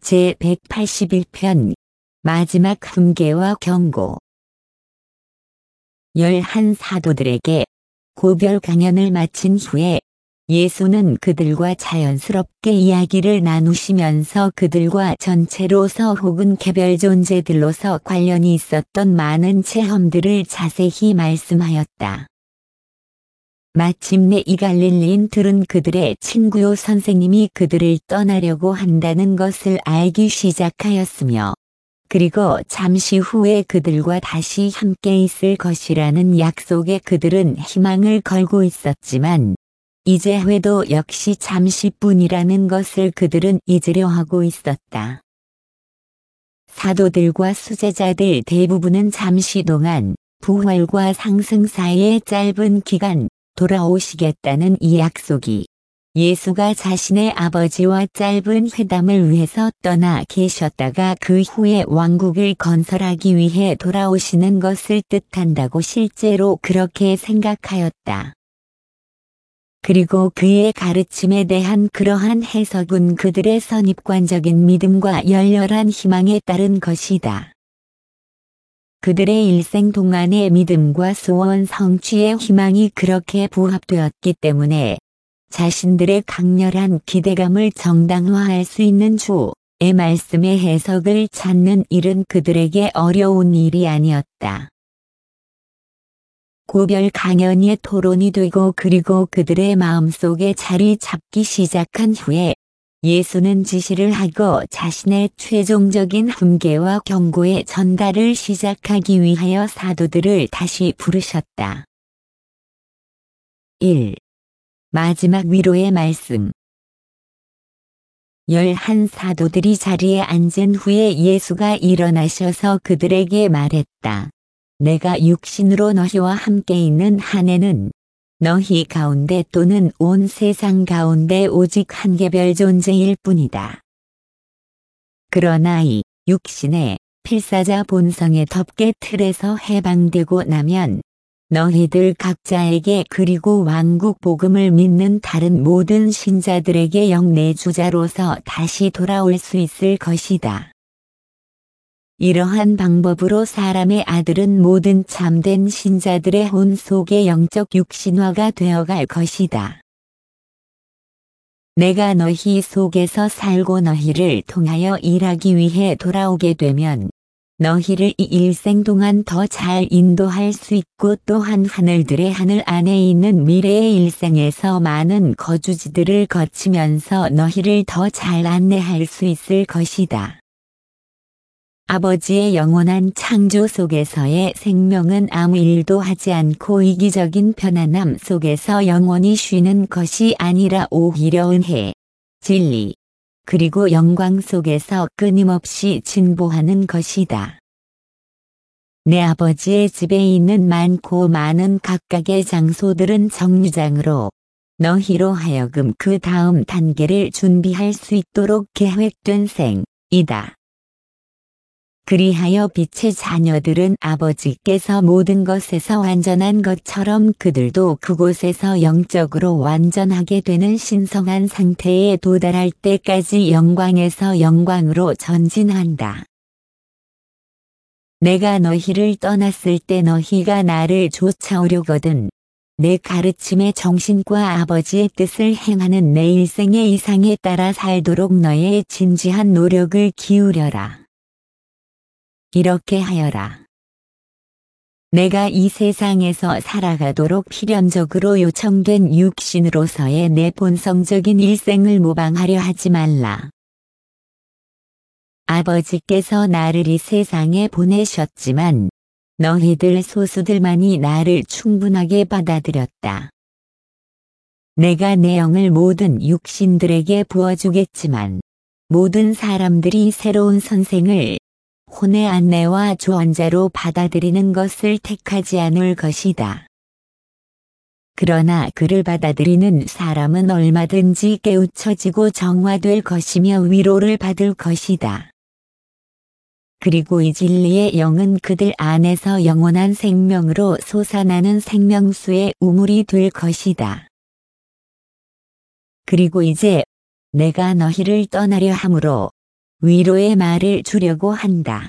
제181편 마지막 훈계와 경고. 11 사도들에게 고별 강연을 마친 후에 예수는 그들과 자연스럽게 이야기를 나누시면서 그들과 전체로서 혹은 개별 존재들로서 관련이 있었던 많은 체험들을 자세히 말씀하였다. 마침내 이 갈릴리인들은 그들의 친구요 선생님이 그들을 떠나려고 한다는 것을 알기 시작하였으며, 그리고 잠시 후에 그들과 다시 함께 있을 것이라는 약속에 그들은 희망을 걸고 있었지만, 이제 회도 역시 잠시뿐이라는 것을 그들은 잊으려 하고 있었다. 사도들과 수제자들 대부분은 잠시 동안 부활과 상승 사이의 짧은 기간 돌아오시겠다는 이 약속이 예수가 자신의 아버지와 짧은 회담을 위해서 떠나 계셨다가 그 후에 왕국을 건설하기 위해 돌아오시는 것을 뜻한다고 실제로 그렇게 생각하였다. 그리고 그의 가르침에 대한 그러한 해석은 그들의 선입관적인 믿음과 열렬한 희망에 따른 것이다. 그들의 일생 동안의 믿음과 소원 성취의 희망이 그렇게 부합되었기 때문에 자신들의 강렬한 기대감을 정당화할 수 있는 주의 말씀의 해석을 찾는 일은 그들에게 어려운 일이 아니었다. 고별 강연이 토론이 되고 그리고 그들의 마음속에 자리 잡기 시작한 후에 예수는 지시를 하고 자신의 최종적인 훈계와 경고의 전달을 시작하기 위하여 사도들을 다시 부르셨다. 1. 마지막 위로의 말씀. 11 사도들이 자리에 앉은 후에 예수가 일어나셔서 그들에게 말했다. 내가 육신으로 너희와 함께 있는 한 해는 너희 가운데 또는 온 세상 가운데 오직 한 개별 존재일 뿐이다. 그러나 이 육신의 필사자 본성의 덮개 틀에서 해방되고 나면 너희들 각자에게 그리고 왕국 복음을 믿는 다른 모든 신자들에게 영내주자로서 다시 돌아올 수 있을 것이다. 이러한 방법으로 사람의 아들은 모든 참된 신자들의 혼 속의 영적 육신화가 되어갈 것이다. 내가 너희 속에서 살고 너희를 통하여 일하기 위해 돌아오게 되면 너희를 이 일생 동안 더 잘 인도할 수 있고 또한 하늘들의 하늘 안에 있는 미래의 일생에서 많은 거주지들을 거치면서 너희를 더 잘 안내할 수 있을 것이다. 아버지의 영원한 창조 속에서의 생명은 아무 일도 하지 않고 이기적인 편안함 속에서 영원히 쉬는 것이 아니라 오히려 은혜, 진리, 그리고 영광 속에서 끊임없이 진보하는 것이다. 내 아버지의 집에 있는 많고 많은 각각의 장소들은 정류장으로 너희로 하여금 그 다음 단계를 준비할 수 있도록 계획된 생이다. 그리하여 빛의 자녀들은 아버지께서 모든 것에서 완전한 것처럼 그들도 그곳에서 영적으로 완전하게 되는 신성한 상태에 도달할 때까지 영광에서 영광으로 전진한다. 내가 너희를 떠났을 때 너희가 나를 쫓아오려거든 내 가르침의 정신과 아버지의 뜻을 행하는 내 일생의 이상에 따라 살도록 너의 진지한 노력을 기울여라. 이렇게 하여라. 내가 이 세상에서 살아가도록 필연적으로 요청된 육신으로서의 내 본성적인 일생을 모방하려 하지 말라. 아버지께서 나를 이 세상에 보내셨지만 너희들 소수들만이 나를 충분하게 받아들였다. 내가 내 영을 모든 육신들에게 부어주겠지만 모든 사람들이 새로운 선생을 혼의 안내와 조언자로 받아들이는 것을 택하지 않을 것이다. 그러나 그를 받아들이는 사람은 얼마든지 깨우쳐지고 정화될 것이며 위로를 받을 것이다. 그리고 이 진리의 영은 그들 안에서 영원한 생명으로 솟아나는 생명수의 우물이 될 것이다. 그리고 이제 내가 너희를 떠나려 함으로 위로의 말을 주려고 한다.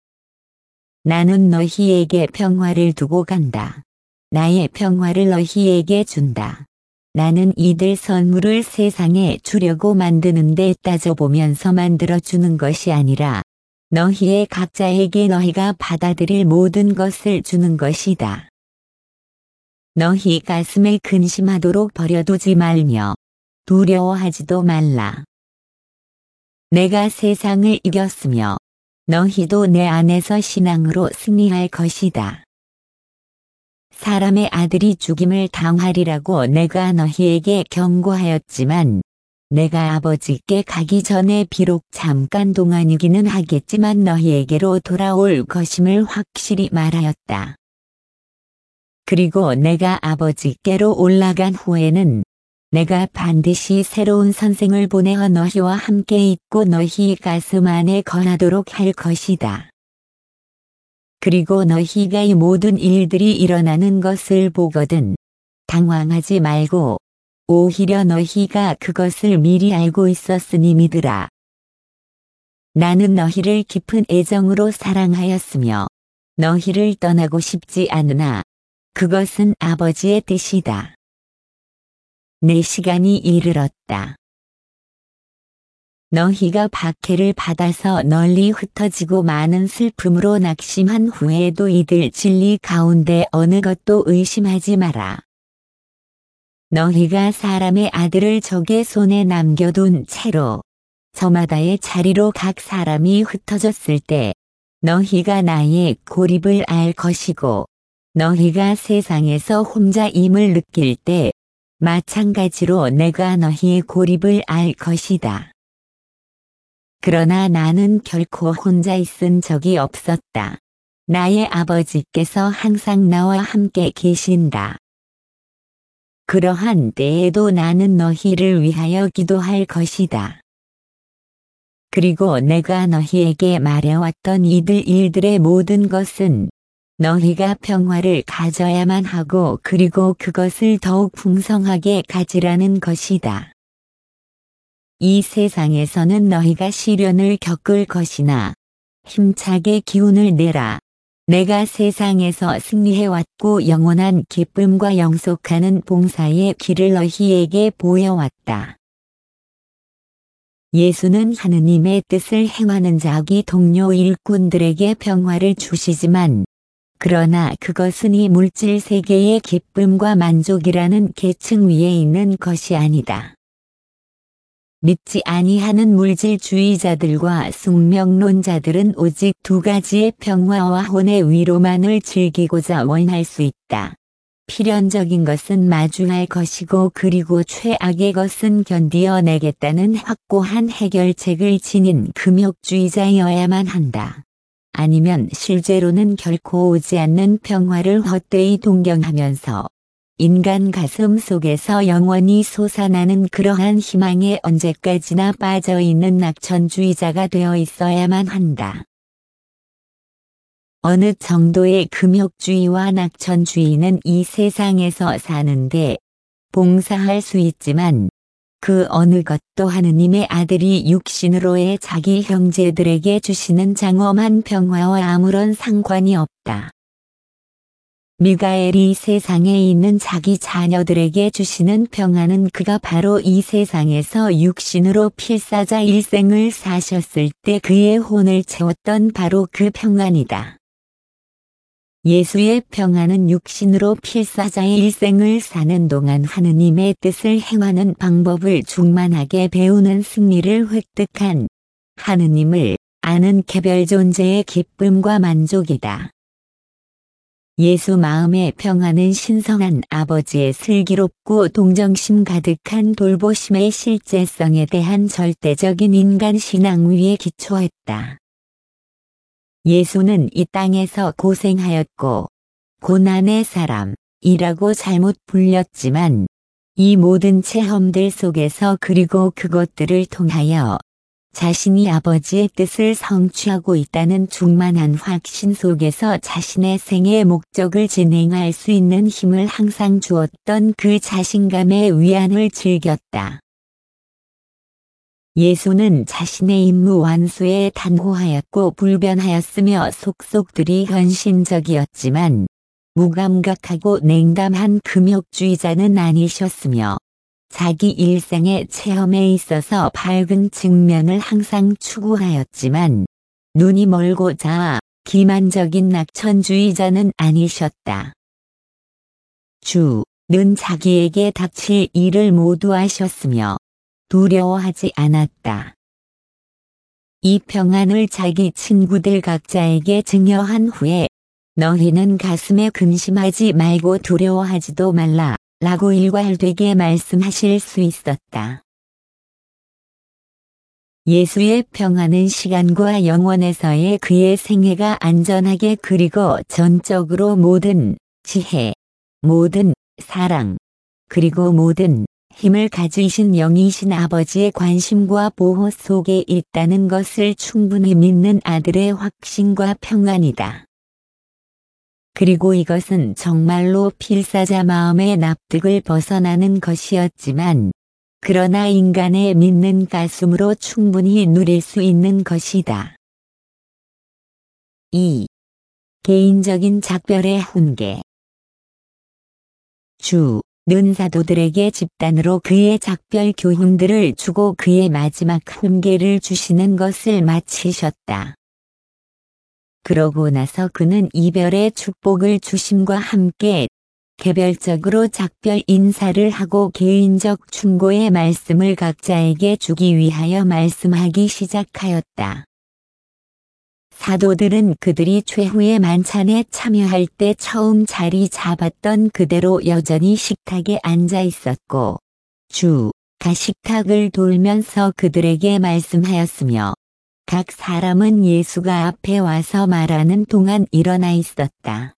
나는 너희에게 평화를 두고 간다. 나의 평화를 너희에게 준다. 나는 이들 선물을 세상에 주려고 만드는데 따져보면서 만들어주는 것이 아니라 너희의 각자에게 너희가 받아들일 모든 것을 주는 것이다. 너희 가슴에 근심하도록 버려두지 말며 두려워하지도 말라. 내가 세상을 이겼으며 너희도 내 안에서 신앙으로 승리할 것이다. 사람의 아들이 죽임을 당하리라고 내가 너희에게 경고하였지만 내가 아버지께 가기 전에 비록 잠깐 동안이기는 하겠지만 너희에게로 돌아올 것임을 확실히 말하였다. 그리고 내가 아버지께로 올라간 후에는 내가 반드시 새로운 선생을 보내어 너희와 함께 있고 너희 가슴 안에 거하도록 할 것이다. 그리고 너희가 이 모든 일들이 일어나는 것을 보거든 당황하지 말고 오히려 너희가 그것을 미리 알고 있었으니 믿으라. 나는 너희를 깊은 애정으로 사랑하였으며 너희를 떠나고 싶지 않으나 그것은 아버지의 뜻이다. 내 시간이 이르렀다. 너희가 박해를 받아서 널리 흩어지고 많은 슬픔으로 낙심한 후에도 이들 진리 가운데 어느 것도 의심하지 마라. 너희가 사람의 아들을 적의 손에 남겨둔 채로 저마다의 자리로 각 사람이 흩어졌을 때 너희가 나의 고립을 알 것이고 너희가 세상에서 혼자임을 느낄 때 마찬가지로 내가 너희의 고립을 알 것이다. 그러나 나는 결코 혼자 있은 적이 없었다. 나의 아버지께서 항상 나와 함께 계신다. 그러한 때에도 나는 너희를 위하여 기도할 것이다. 그리고 내가 너희에게 말해왔던 이들 일들의 모든 것은 너희가 평화를 가져야만 하고 그리고 그것을 더욱 풍성하게 가지라는 것이다. 이 세상에서는 너희가 시련을 겪을 것이나 힘차게 기운을 내라. 내가 세상에서 승리해왔고 영원한 기쁨과 영속하는 봉사의 길을 너희에게 보여왔다. 예수는 하느님의 뜻을 행하는 자기 동료 일꾼들에게 평화를 주시지만 그러나 그것은 이 물질 세계의 기쁨과 만족이라는 계층 위에 있는 것이 아니다. 믿지 아니하는 물질주의자들과 숙명론자들은 오직 두 가지의 평화와 혼의 위로만을 즐기고자 원할 수 있다. 필연적인 것은 마주할 것이고 그리고 최악의 것은 견디어내겠다는 확고한 해결책을 지닌 금욕주의자여야만 한다. 아니면 실제로는 결코 오지 않는 평화를 헛되이 동경하면서 인간 가슴 속에서 영원히 솟아나는 그러한 희망에 언제까지나 빠져있는 낙천주의자가 되어 있어야만 한다. 어느 정도의 금욕주의와 낙천주의는 이 세상에서 사는데 봉사할 수 있지만 그 어느 것도 하느님의 아들이 육신으로의 자기 형제들에게 주시는 장엄한 평화와 아무런 상관이 없다. 미가엘이 세상에 있는 자기 자녀들에게 주시는 평화는 그가 바로 이 세상에서 육신으로 필사자 일생을 사셨을 때 그의 혼을 채웠던 바로 그 평안이다. 예수의 평안은 육신으로 필사자의 일생을 사는 동안 하느님의 뜻을 행하는 방법을 충만하게 배우는 승리를 획득한 하느님을 아는 개별 존재의 기쁨과 만족이다. 예수 마음의 평안은 신성한 아버지의 슬기롭고 동정심 가득한 돌보심의 실제성에 대한 절대적인 인간 신앙 위에 기초했다. 예수는 이 땅에서 고생하였고 고난의 사람이라고 잘못 불렸지만 이 모든 체험들 속에서 그리고 그것들을 통하여 자신이 아버지의 뜻을 성취하고 있다는 충만한 확신 속에서 자신의 생의 목적을 진행할 수 있는 힘을 항상 주었던 그 자신감의 위안을 즐겼다. 예수는 자신의 임무 완수에 단호하였고 불변하였으며 속속들이 헌신적이었지만 무감각하고 냉담한 금욕주의자는 아니셨으며 자기 일생의 체험에 있어서 밝은 측면을 항상 추구하였지만 눈이 멀고 자아, 기만적인 낙천주의자는 아니셨다. 주는 자기에게 닥칠 일을 모두 하셨으며 두려워하지 않았다. 이 평안을 자기 친구들 각자에게 증여한 후에 너희는 가슴에 근심하지 말고 두려워하지도 말라 라고 일괄되게 말씀하실 수 있었다. 예수의 평안은 시간과 영원에서의 그의 생애가 안전하게 그리고 전적으로 모든 지혜, 모든 사랑, 그리고 모든 힘을 가지신 영이신 아버지의 관심과 보호 속에 있다는 것을 충분히 믿는 아들의 확신과 평안이다. 그리고 이것은 정말로 필사자 마음의 납득을 벗어나는 것이었지만 그러나 인간의 믿는 가슴으로 충분히 누릴 수 있는 것이다. 2. 개인적인 작별의 훈계. 주는 사도들에게 집단으로 그의 작별 교훈들을 주고 그의 마지막 훈계를 주시는 것을 마치셨다. 그러고 나서 그는 이별의 축복을 주심과 함께 개별적으로 작별 인사를 하고 개인적 충고의 말씀을 각자에게 주기 위하여 말씀하기 시작하였다. 사도들은 그들이 최후의 만찬에 참여할 때 처음 자리 잡았던 그대로 여전히 식탁에 앉아 있었고 주가 식탁을 돌면서 그들에게 말씀하였으며 각 사람은 예수가 앞에 와서 말하는 동안 일어나 있었다.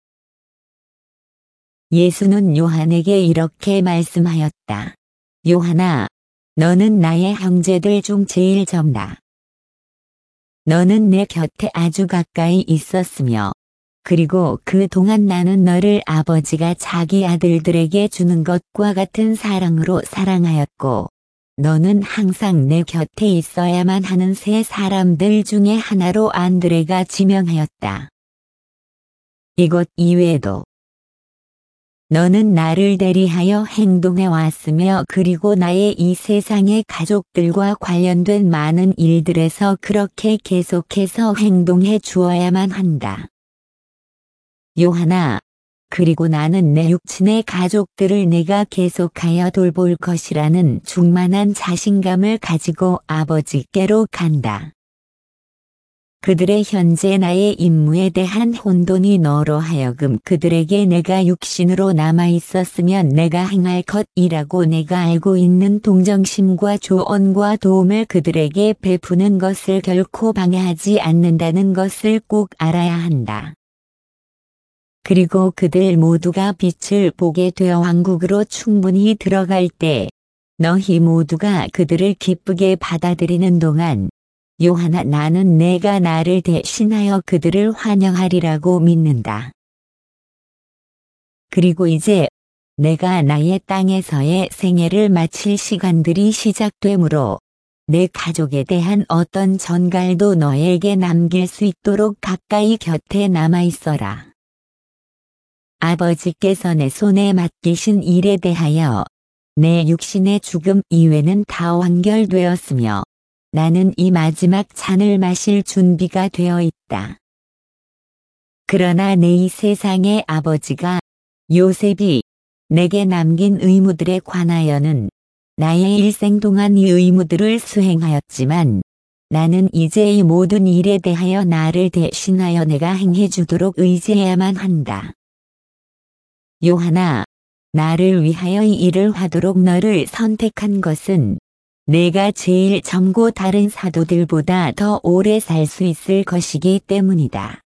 예수는 요한에게 이렇게 말씀하였다. 요한아, 너는 나의 형제들 중 제일 젊다. 너는 내 곁에 아주 가까이 있었으며 그리고 그 동안 나는 너를 아버지가 자기 아들들에게 주는 것과 같은 사랑으로 사랑하였고 너는 항상 내 곁에 있어야만 하는 세 사람들 중에 하나로 안드레가 지명하였다. 이것 이외에도 너는 나를 대리하여 행동해 왔으며 그리고 나의 이 세상의 가족들과 관련된 많은 일들에서 그렇게 계속해서 행동해 주어야만 한다. 요한아, 그리고 나는 내 육친의 가족들을 내가 계속하여 돌볼 것이라는 충만한 자신감을 가지고 아버지께로 간다. 그들의 현재 나의 임무에 대한 혼돈이 너로 하여금 그들에게 내가 육신으로 남아있었으면 내가 행할 것이라고 내가 알고 있는 동정심과 조언과 도움을 그들에게 베푸는 것을 결코 방해하지 않는다는 것을 꼭 알아야 한다. 그리고 그들 모두가 빛을 보게 되어 왕국으로 충분히 들어갈 때 너희 모두가 그들을 기쁘게 받아들이는 동안 요한아 나는 내가 나를 대신하여 그들을 환영하리라고 믿는다. 그리고 이제 내가 나의 땅에서의 생애를 마칠 시간들이 시작되므로 내 가족에 대한 어떤 전갈도 너에게 남길 수 있도록 가까이 곁에 남아 있어라. 아버지께서 내 손에 맡기신 일에 대하여 내 육신의 죽음 이외는 다 완결되었으며 나는 이 마지막 잔을 마실 준비가 되어 있다. 그러나 내 이 세상의 아버지가 요셉이 내게 남긴 의무들에 관하여는 나의 일생 동안 이 의무들을 수행하였지만 나는 이제 이 모든 일에 대하여 나를 대신하여 내가 행해주도록 의지해야만 한다. 요한아, 나를 위하여 이 일을 하도록 너를 선택한 것은 내가 제일 젊고 다른 사도들보다 더 오래 살 수 있을 것이기 때문이다.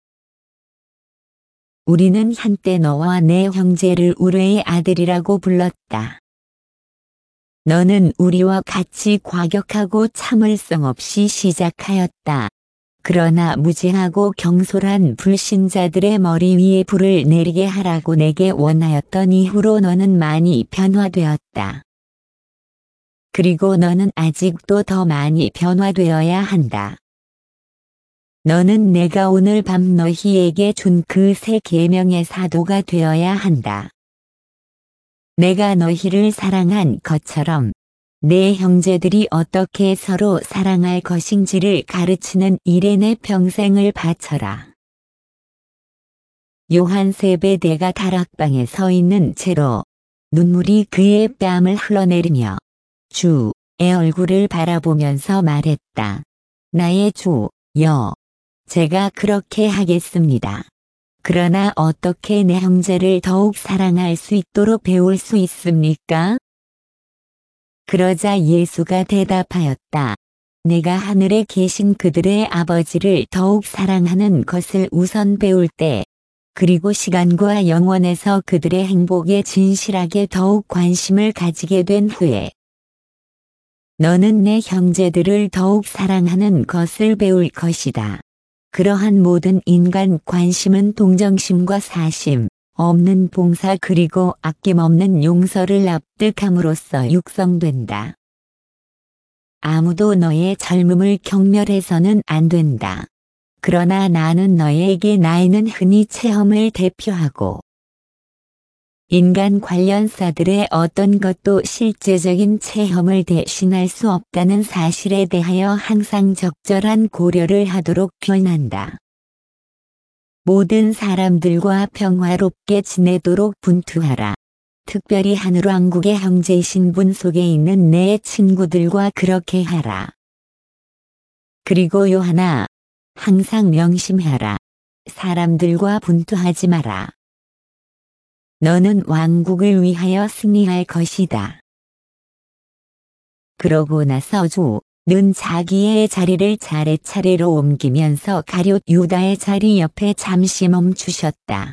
우리는 한때 너와 내 형제를 우레의 아들이라고 불렀다. 너는 우리와 같이 과격하고 참을성 없이 시작하였다. 그러나 무지하고 경솔한 불신자들의 머리 위에 불을 내리게 하라고 내게 원하였던 이후로 너는 많이 변화되었다. 그리고 너는 아직도 더 많이 변화되어야 한다. 너는 내가 오늘 밤 너희에게 준 그 새 계명의 사도가 되어야 한다. 내가 너희를 사랑한 것처럼 내 형제들이 어떻게 서로 사랑할 것인지를 가르치는 일에 내 평생을 바쳐라. 요한 세베대가 다락방에 서 있는 채로 눈물이 그의 뺨을 흘러내리며 주의 얼굴을 바라보면서 말했다. 나의 주여, 제가 그렇게 하겠습니다. 그러나 어떻게 내 형제를 더욱 사랑할 수 있도록 배울 수 있습니까? 그러자 예수가 대답하였다. 내가 하늘에 계신 그들의 아버지를 더욱 사랑하는 것을 우선 배울 때, 그리고 시간과 영원에서 그들의 행복에 진실하게 더욱 관심을 가지게 된 후에, 너는 내 형제들을 더욱 사랑하는 것을 배울 것이다. 그러한 모든 인간 관심은 동정심과 사심, 없는 봉사 그리고 아낌없는 용서를 납득함으로써 육성된다. 아무도 너의 젊음을 경멸해서는 안 된다. 그러나 나는 너에게 나이는 흔히 체험을 대표하고 인간 관련사들의 어떤 것도 실제적인 체험을 대신할 수 없다는 사실에 대하여 항상 적절한 고려를 하도록 권한다. 모든 사람들과 평화롭게 지내도록 분투하라. 특별히 하늘왕국의 형제 신분 속에 있는 내 친구들과 그렇게 하라. 그리고 요하나, 항상 명심하라. 사람들과 분투하지 마라. 너는 왕국을 위하여 승리할 것이다. 그러고 나서 주는 자기의 자리를 차례차례로 옮기면서 가룟 유다의 자리 옆에 잠시 멈추셨다.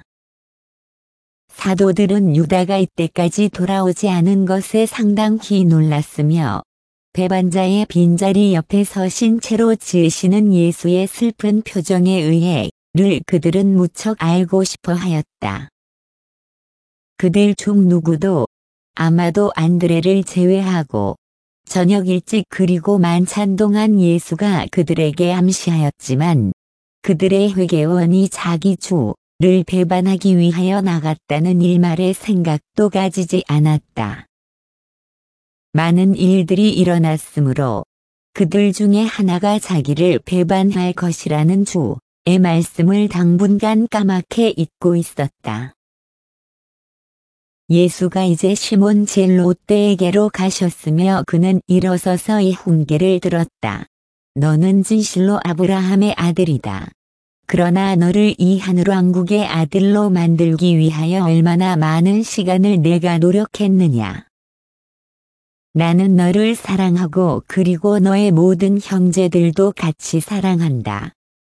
사도들은 유다가 이때까지 돌아오지 않은 것에 상당히 놀랐으며 배반자의 빈자리 옆에 서신 채로 지으시는 예수의 슬픈 표정에 의해 그들은 무척 알고 싶어 하였다. 그들 중 누구도 아마도 안드레를 제외하고 저녁 일찍 그리고 만찬 동안 예수가 그들에게 암시하였지만 그들의 회개원이 자기 주를 배반하기 위하여 나갔다는 일말의 생각도 가지지 않았다. 많은 일들이 일어났으므로 그들 중에 하나가 자기를 배반할 것이라는 주의 말씀을 당분간 까맣게 잊고 있었다. 예수가 이제 시몬 젤롯대에게로 가셨으며 그는 일어서서 이 훈계를 들었다. 너는 진실로 아브라함의 아들이다. 그러나 너를 이 하늘왕국의 아들로 만들기 위하여 얼마나 많은 시간을 내가 노력했느냐. 나는 너를 사랑하고 그리고 너의 모든 형제들도 같이 사랑한다.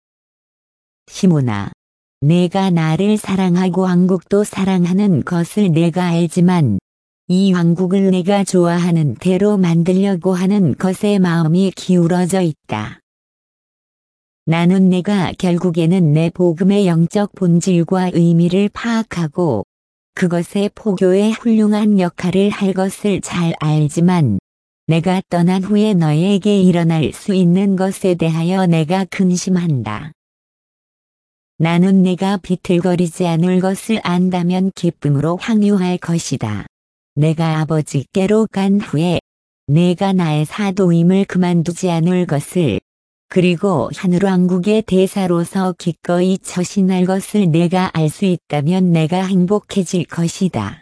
시몬아. 내가 나를 사랑하고 왕국도 사랑하는 것을 내가 알지만 이 왕국을 내가 좋아하는 대로 만들려고 하는 것에 마음이 기울어져 있다. 나는 내가 결국에는 내 복음의 영적 본질과 의미를 파악하고 그것의 포교에 훌륭한 역할을 할 것을 잘 알지만 내가 떠난 후에 너에게 일어날 수 있는 것에 대하여 내가 근심한다. 나는 내가 비틀거리지 않을 것을 안다면 기쁨으로 항유할 것이다. 내가 아버지께로 간 후에 내가 나의 사도임을 그만두지 않을 것을 그리고 하늘왕국의 대사로서 기꺼이 처신할 것을 내가 알 수 있다면 내가 행복해질 것이다.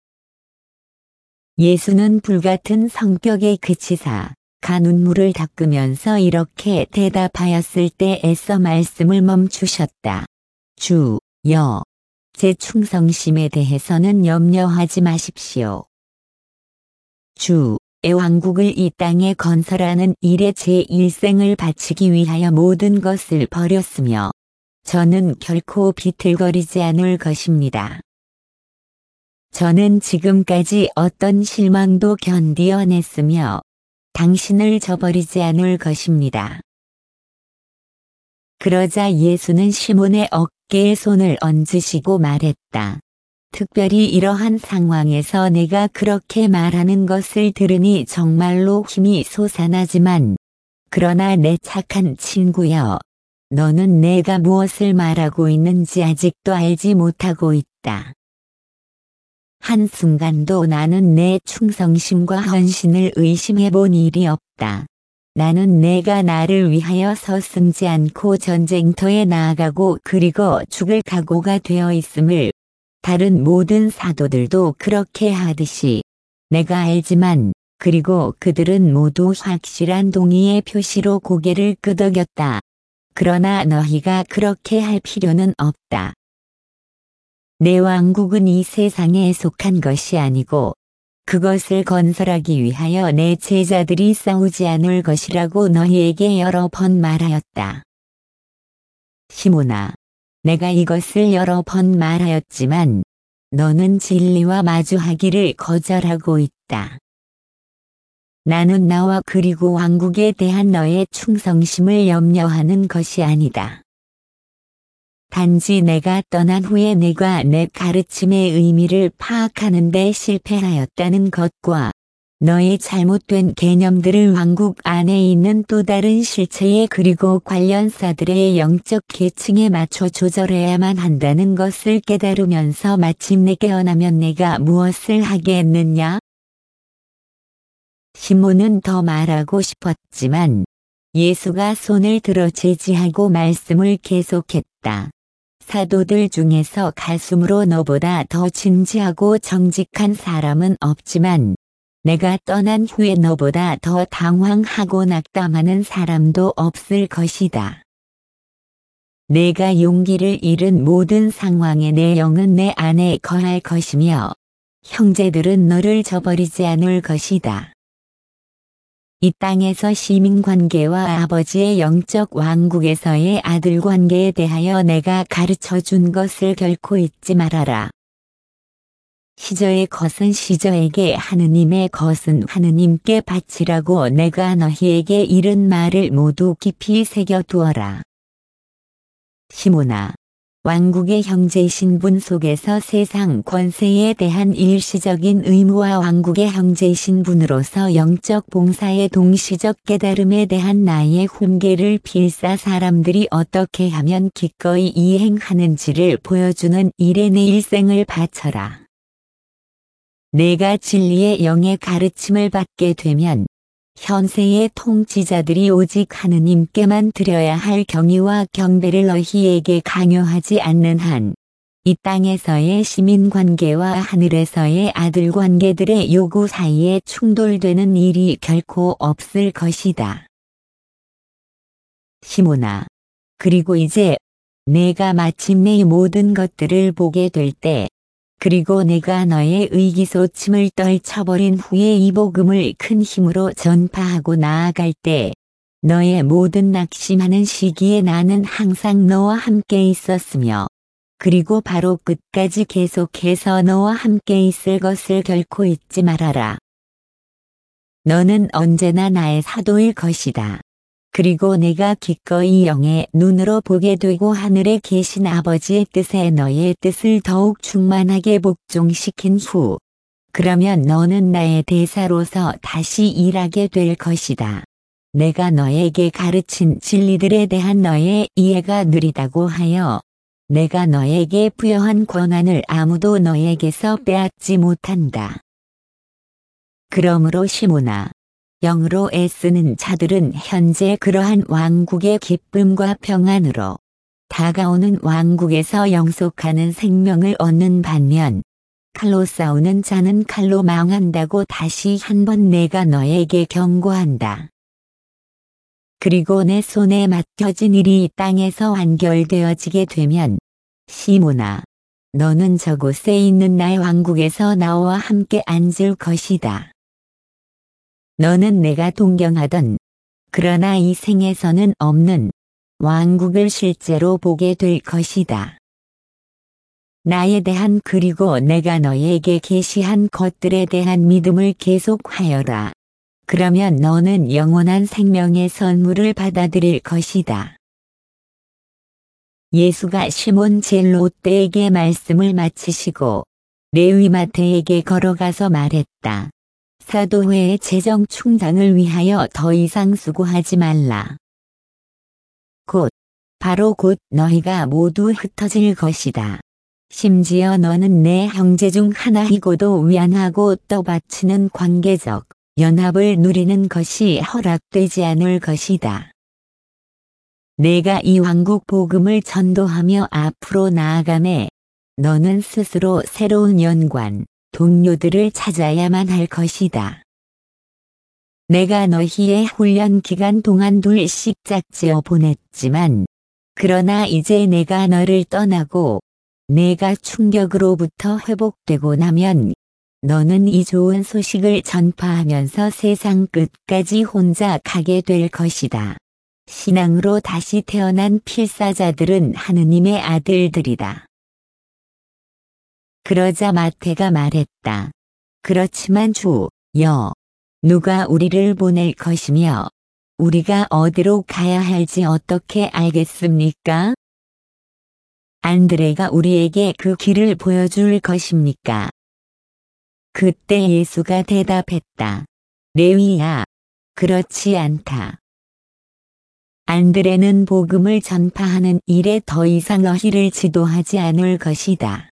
예수는 불같은 성격에 그치사 눈물을 닦으면서 이렇게 대답하였을 때 애써 말씀을 멈추셨다. 주여, 제 충성심에 대해서는 염려하지 마십시오. 주의 왕국을 이 땅에 건설하는 일에 제 일생을 바치기 위하여 모든 것을 버렸으며 저는 결코 비틀거리지 않을 것입니다. 저는 지금까지 어떤 실망도 견디어냈으며 당신을 저버리지 않을 것입니다. 그러자 예수는 시몬의 어깨에 손을 얹으시고 말했다. 특별히 이러한 상황에서 내가 그렇게 말하는 것을 들으니 정말로 힘이 솟아나지만, 그러나 내 착한 친구여, 너는 내가 무엇을 말하고 있는지 아직도 알지 못하고 있다. 한순간도 나는 내 충성심과 헌신을 의심해 본 일이 없다. 나는 내가 나를 위하여 서슴지 않고 전쟁터에 나아가고 그리고 죽을 각오가 되어 있음을 다른 모든 사도들도 그렇게 하듯이 내가 알지만 그리고 그들은 모두 확실한 동의의 표시로 고개를 끄덕였다. 그러나 너희가 그렇게 할 필요는 없다. 내 왕국은 이 세상에 속한 것이 아니고 그것을 건설하기 위하여 내 제자들이 싸우지 않을 것이라고 너희에게 여러 번 말하였다. 시몬아, 내가 이것을 여러 번 말하였지만 너는 진리와 마주하기를 거절하고 있다. 나는 나와 그리고 왕국에 대한 너의 충성심을 염려하는 것이 아니다. 단지 내가 떠난 후에 내가 내 가르침의 의미를 파악하는 데 실패하였다는 것과 너의 잘못된 개념들을 왕국 안에 있는 또 다른 실체에 그리고 관련사들의 영적 계층에 맞춰 조절해야만 한다는 것을 깨달으면서 마침내 깨어나면 내가 무엇을 하겠느냐? 시몬은 더 말하고 싶었지만 예수가 손을 들어 제지하고 말씀을 계속했다. 사도들 중에서 가슴으로 너보다 더 진지하고 정직한 사람은 없지만 내가 떠난 후에 너보다 더 당황하고 낙담하는 사람도 없을 것이다. 내가 용기를 잃은 모든 상황에 내 영은 내 안에 거할 것이며 형제들은 너를 저버리지 않을 것이다. 이 땅에서 시민관계와 아버지의 영적 왕국에서의 아들관계에 대하여 내가 가르쳐 준 것을 결코 잊지 말아라. 시저의 것은 시저에게 하느님의 것은 하느님께 바치라고 내가 너희에게 이른 말을 모두 깊이 새겨두어라. 시몬아, 왕국의 형제 신분 속에서 세상 권세에 대한 일시적인 의무와 왕국의 형제 신분으로서 영적 봉사의 동시적 깨달음에 대한 나의 훈계를 필사 사람들이 어떻게 하면 기꺼이 이행하는지를 보여주는 일에 내 일생을 바쳐라. 내가 진리의 영의 가르침을 받게 되면 현세의 통치자들이 오직 하느님께만 드려야 할 경의와 경배를 너희에게 강요하지 않는 한, 이 땅에서의 시민관계와 하늘에서의 아들관계들의 요구 사이에 충돌되는 일이 결코 없을 것이다. 시몬아, 그리고 이제 내가 마침내 이 모든 것들을 보게 될 때, 그리고 내가 너의 의기소침을 떨쳐버린 후에 이 복음을 큰 힘으로 전파하고 나아갈 때 너의 모든 낙심하는 시기에 나는 항상 너와 함께 있었으며 그리고 바로 끝까지 계속해서 너와 함께 있을 것을 결코 잊지 말아라. 너는 언제나 나의 사도일 것이다. 그리고 내가 기꺼이 영의 눈으로 보게 되고 하늘에 계신 아버지의 뜻에 너의 뜻을 더욱 충만하게 복종시킨 후, 그러면 너는 나의 대사로서 다시 일하게 될 것이다. 내가 너에게 가르친 진리들에 대한 너의 이해가 느리다고 하여, 내가 너에게 부여한 권한을 아무도 너에게서 빼앗지 못한다. 그러므로 시몬아, 영으로 애쓰는 자들은 현재 그러한 왕국의 기쁨과 평안으로 다가오는 왕국에서 영속하는 생명을 얻는 반면 칼로 싸우는 자는 칼로 망한다고 다시 한번 내가 너에게 경고한다. 그리고 내 손에 맡겨진 일이 이 땅에서 완결되어지게 되면 시몬아, 너는 저곳에 있는 나의 왕국에서 나와 함께 앉을 것이다. 너는 내가 동경하던 그러나 이 생에서는 없는 왕국을 실제로 보게 될 것이다. 나에 대한 그리고 내가 너에게 계시한 것들에 대한 믿음을 계속하여라. 그러면 너는 영원한 생명의 선물을 받아들일 것이다. 예수가 시몬 젤롯대에게 말씀을 마치시고 레위 마태에게 걸어가서 말했다. 사도회의 재정 충당을 위하여 더 이상 수고하지 말라. 바로 곧 너희가 모두 흩어질 것이다. 심지어 너는 내 형제 중 하나이고도 위안하고 떠받치는 관계적 연합을 누리는 것이 허락되지 않을 것이다. 내가 이 왕국 복음을 전도하며 앞으로 나아가매 너는 스스로 새로운 연관, 동료들을 찾아야만 할 것이다. 내가 너희의 훈련 기간 동안 둘씩 짝지어 보냈지만 그러나 이제 내가 너를 떠나고 내가 충격으로부터 회복되고 나면 너는 이 좋은 소식을 전파하면서 세상 끝까지 혼자 가게 될 것이다. 신앙으로 다시 태어난 필사자들은 하느님의 아들들이다. 그러자 마태가 말했다. 그렇지만 주여, 누가 우리를 보낼 것이며 우리가 어디로 가야 할지 어떻게 알겠습니까? 안드레가 우리에게 그 길을 보여줄 것입니까? 그때 예수가 대답했다. 레위야, 그렇지 않다. 안드레는 복음을 전파하는 일에 더 이상 너희를 지도하지 않을 것이다.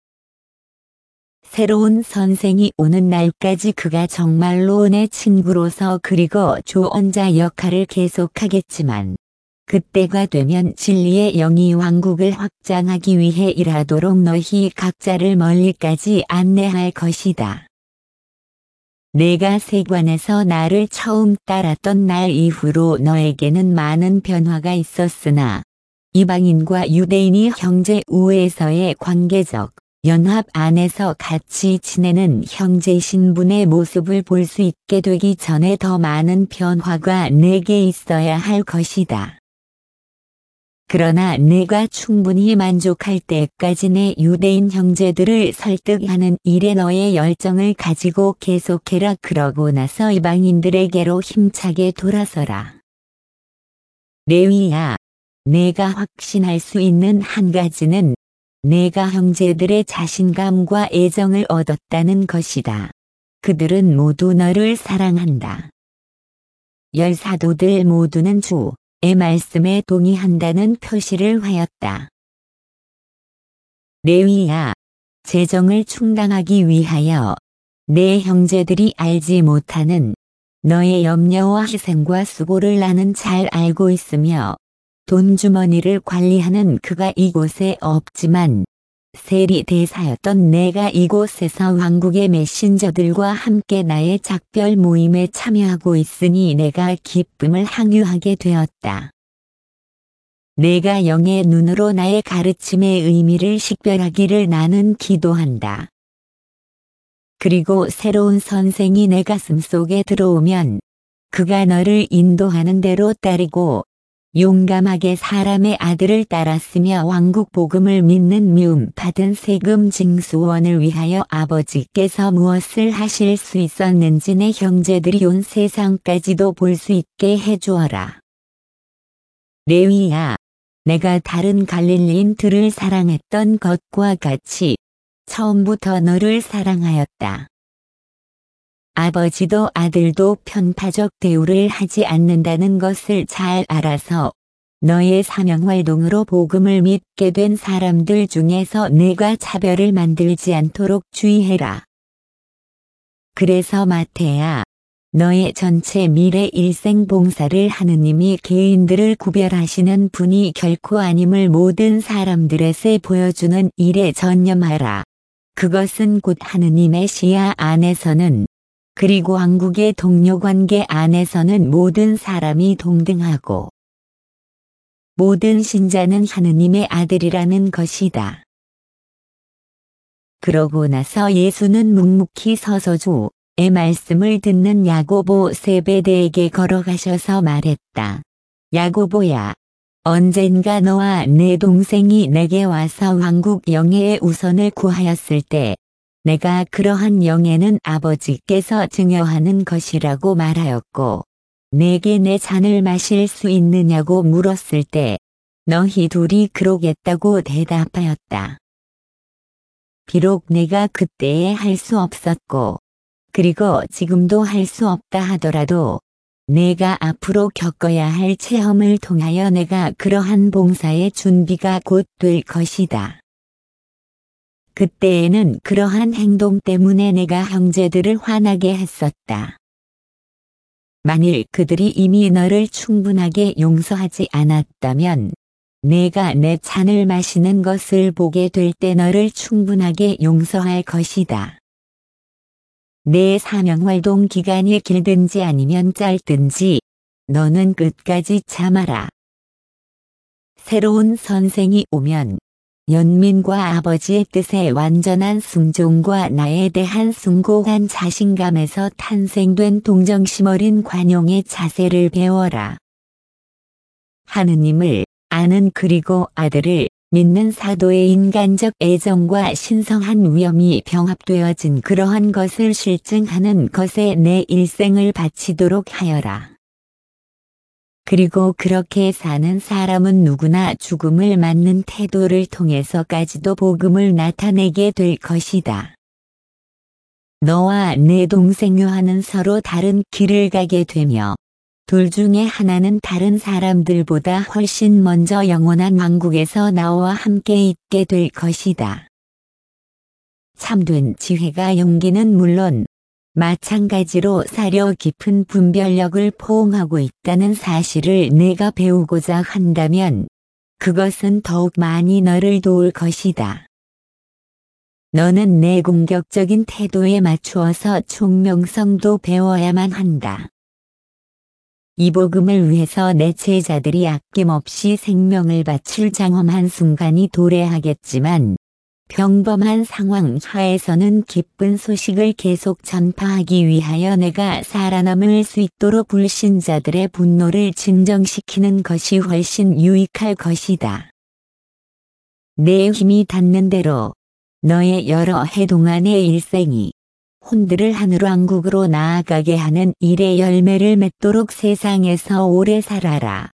새로운 선생이 오는 날까지 그가 정말로 내 친구로서 그리고 조언자 역할을 계속하겠지만 그때가 되면 진리의 영이 왕국을 확장하기 위해 일하도록 너희 각자를 멀리까지 안내할 것이다. 내가 세관에서 나를 처음 따랐던 날 이후로 너에게는 많은 변화가 있었으나 이방인과 유대인이 형제 우애에서의 관계적 연합 안에서 같이 지내는 형제 신분의 모습을 볼 수 있게 되기 전에 더 많은 변화가 내게 있어야 할 것이다. 그러나 내가 충분히 만족할 때까지 내 유대인 형제들을 설득하는 일에 너의 열정을 가지고 계속해라. 그러고 나서 이방인들에게로 힘차게 돌아서라. 레위야, 내가 확신할 수 있는 한 가지는 내가 형제들의 자신감과 애정을 얻었다는 것이다. 그들은 모두 너를 사랑한다. 10사도들 모두는 주의 말씀에 동의한다는 표시를 하였다. 레위야, 재정을 충당하기 위하여 내 형제들이 알지 못하는 너의 염려와 희생과 수고를 나는 잘 알고 있으며 돈주머니를 관리하는 그가 이곳에 없지만 세리 대사였던 내가 이곳에서 왕국의 메신저들과 함께 나의 작별 모임에 참여하고 있으니 내가 기쁨을 항유하게 되었다. 내가 영의 눈으로 나의 가르침의 의미를 식별하기를 나는 기도한다. 그리고 새로운 선생이 내 가슴 속에 들어오면 그가 너를 인도하는 대로 따르고 용감하게 사람의 아들을 따랐으며 왕국 복음을 믿는 미움 받은 세금 징수원을 위하여 아버지께서 무엇을 하실 수 있었는지 내 형제들이 온 세상까지도 볼 수 있게 해주어라. 레위야, 내가 다른 갈릴리인들을 사랑했던 것과 같이 처음부터 너를 사랑하였다. 아버지도 아들도 편파적 대우를 하지 않는다는 것을 잘 알아서 너의 사명활동으로 복음을 믿게 된 사람들 중에서 내가 차별을 만들지 않도록 주의해라. 그래서 마태야, 너의 전체 미래 일생 봉사를 하느님이 개인들을 구별하시는 분이 결코 아님을 모든 사람들에게 보여주는 일에 전념하라. 그것은 곧 하느님의 시야 안에서는 그리고 왕국의 동료관계 안에서는 모든 사람이 동등하고 모든 신자는 하느님의 아들이라는 것이다. 그러고 나서 예수는 묵묵히 서서 주의 말씀을 듣는 야고보 세베대에게 걸어가셔서 말했다. 야고보야, 언젠가 너와 내 동생이 내게 와서 왕국 영예의 우선을 구하였을 때 내가 그러한 영예는 아버지께서 증여하는 것이라고 말하였고 내게 내 잔을 마실 수 있느냐고 물었을 때 너희 둘이 그러겠다고 대답하였다. 비록 내가 그때에 할 수 없었고, 그리고 지금도 할 수 없다 하더라도, 내가 앞으로 겪어야 할 체험을 통하여 내가 그러한 봉사의 준비가 곧 될 것이다. 그때에는 그러한 행동 때문에 내가 형제들을 화나게 했었다. 만일 그들이 이미 너를 충분하게 용서하지 않았다면, 내가 내 잔을 마시는 것을 보게 될 때 너를 충분하게 용서할 것이다. 내 사명활동 기간이 길든지 아니면 짧든지 너는 끝까지 참아라. 새로운 선생이 오면 연민과 아버지의 뜻에 완전한 순종과 나에 대한 숭고한 자신감에서 탄생된 동정심 어린 관용의 자세를 배워라. 하느님을 아는 그리고 아들을 믿는 사도의 인간적 애정과 신성한 위엄이 병합되어진 그러한 것을 실증하는 것에 내 일생을 바치도록 하여라. 그리고 그렇게 사는 사람은 누구나 죽음을 맞는 태도를 통해서까지도 복음을 나타내게 될 것이다. 너와 내 동생 요한은 서로 다른 길을 가게 되며 둘 중에 하나는 다른 사람들보다 훨씬 먼저 영원한 왕국에서 나와 함께 있게 될 것이다. 참된 지혜가 용기는 물론 마찬가지로 사려 깊은 분별력을 포옹하고 있다는 사실을 내가 배우고자 한다면 그것은 더욱 많이 너를 도울 것이다. 너는 내 공격적인 태도에 맞추어서 총명성도 배워야만 한다. 이 복음을 위해서 내 제자들이 아낌없이 생명을 바칠 장엄한 순간이 도래하겠지만 평범한 상황 하에서는 기쁜 소식을 계속 전파하기 위하여 내가 살아남을 수 있도록 불신자들의 분노를 진정시키는 것이 훨씬 유익할 것이다. 내 힘이 닿는 대로 너의 여러 해 동안의 일생이 혼들을 하늘왕국으로 나아가게 하는 일의 열매를 맺도록 세상에서 오래 살아라.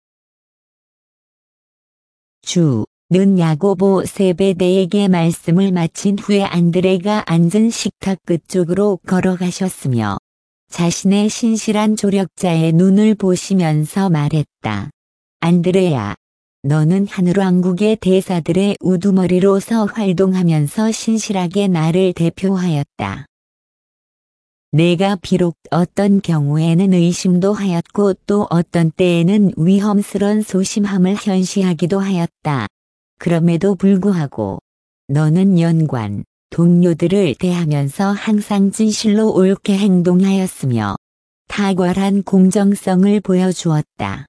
주는 야고보 세베대에게 말씀을 마친 후에 안드레가 앉은 식탁 끝쪽으로 걸어가셨으며 자신의 신실한 조력자의 눈을 보시면서 말했다. 안드레야, 너는 하늘왕국의 대사들의 우두머리로서 활동하면서 신실하게 나를 대표하였다. 내가 비록 어떤 경우에는 의심도 하였고 또 어떤 때에는 위험스런 소심함을 현시하기도 하였다. 그럼에도 불구하고 너는 연관, 동료들을 대하면서 항상 진실로 옳게 행동하였으며 탁월한 공정성을 보여주었다.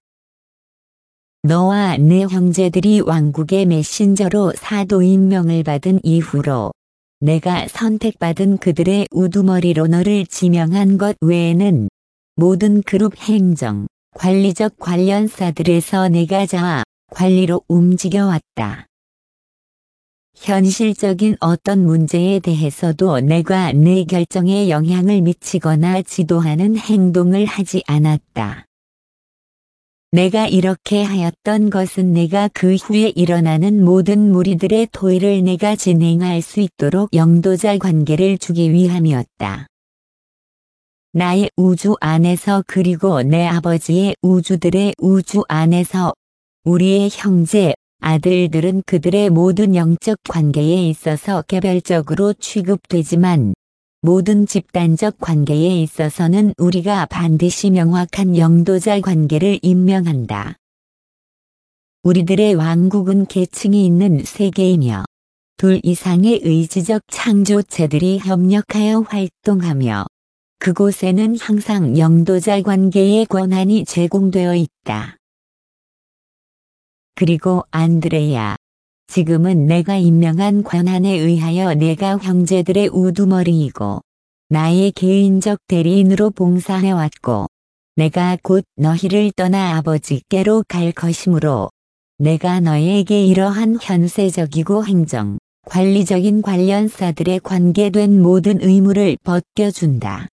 너와 내 형제들이 왕국의 메신저로 사도 임명을 받은 이후로 내가 선택받은 그들의 우두머리로 너를 지명한 것 외에는 모든 그룹 행정, 관리적 관련사들에서 내가 자아 관리로 움직여왔다. 현실적인 어떤 문제에 대해서도 내가 내 결정에 영향을 미치거나 지도하는 행동을 하지 않았다. 내가 이렇게 하였던 것은 내가 그 후에 일어나는 모든 무리들의 토의를 내가 진행할 수 있도록 영도자 관계를 주기 위함이었다. 나의 우주 안에서 그리고 내 아버지의 우주들의 우주 안에서 우리의 형제, 아들들은 그들의 모든 영적 관계에 있어서 개별적으로 취급되지만 모든 집단적 관계에 있어서는 우리가 반드시 명확한 영도자 관계를 임명한다. 우리들의 왕국은 계층이 있는 세계이며 둘 이상의 의지적 창조체들이 협력하여 활동하며 그곳에는 항상 영도자 관계의 권한이 제공되어 있다. 그리고 안드레야, 지금은 내가 임명한 권한에 의하여 내가 형제들의 우두머리이고 나의 개인적 대리인으로 봉사해왔고 내가 곧 너희를 떠나 아버지께로 갈 것이므로 내가 너희에게 이러한 현세적이고 행정, 관리적인 관련사들에 관계된 모든 의무를 벗겨준다.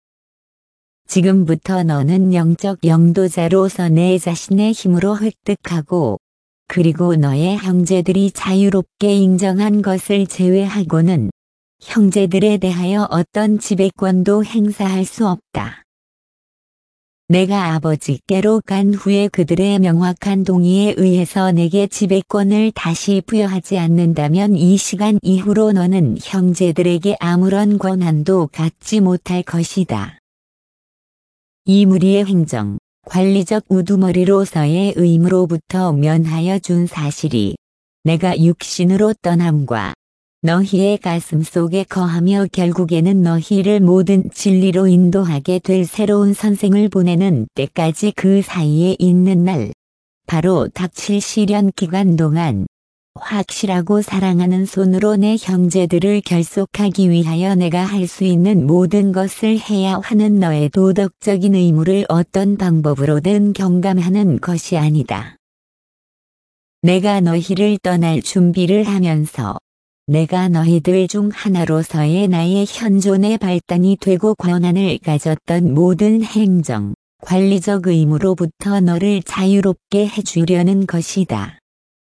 지금부터 너는 영적 영도자로서 내 자신의 힘으로 획득하고 그리고 너의 형제들이 자유롭게 인정한 것을 제외하고는 형제들에 대하여 어떤 지배권도 행사할 수 없다. 내가 아버지께로 간 후에 그들의 명확한 동의에 의해서 내게 지배권을 다시 부여하지 않는다면 이 시간 이후로 너는 형제들에게 아무런 권한도 갖지 못할 것이다. 이 무리의 행정, 관리적 우두머리로서의 의무로부터 면하여 준 사실이 내가 육신으로 떠남과 너희의 가슴 속에 거하며 결국에는 너희를 모든 진리로 인도하게 될 새로운 선생을 보내는 때까지 그 사이에 있는 날, 바로 닥칠 시련 기간 동안 확실하고 사랑하는 손으로 내 형제들을 결속하기 위하여 내가 할 수 있는 모든 것을 해야 하는 너의 도덕적인 의무를 어떤 방법으로든 경감하는 것이 아니다. 내가 너희를 떠날 준비를 하면서 내가 너희들 중 하나로서의 나의 현존의 발단이 되고 권한을 가졌던 모든 행정, 관리적 의무로부터 너를 자유롭게 해주려는 것이다.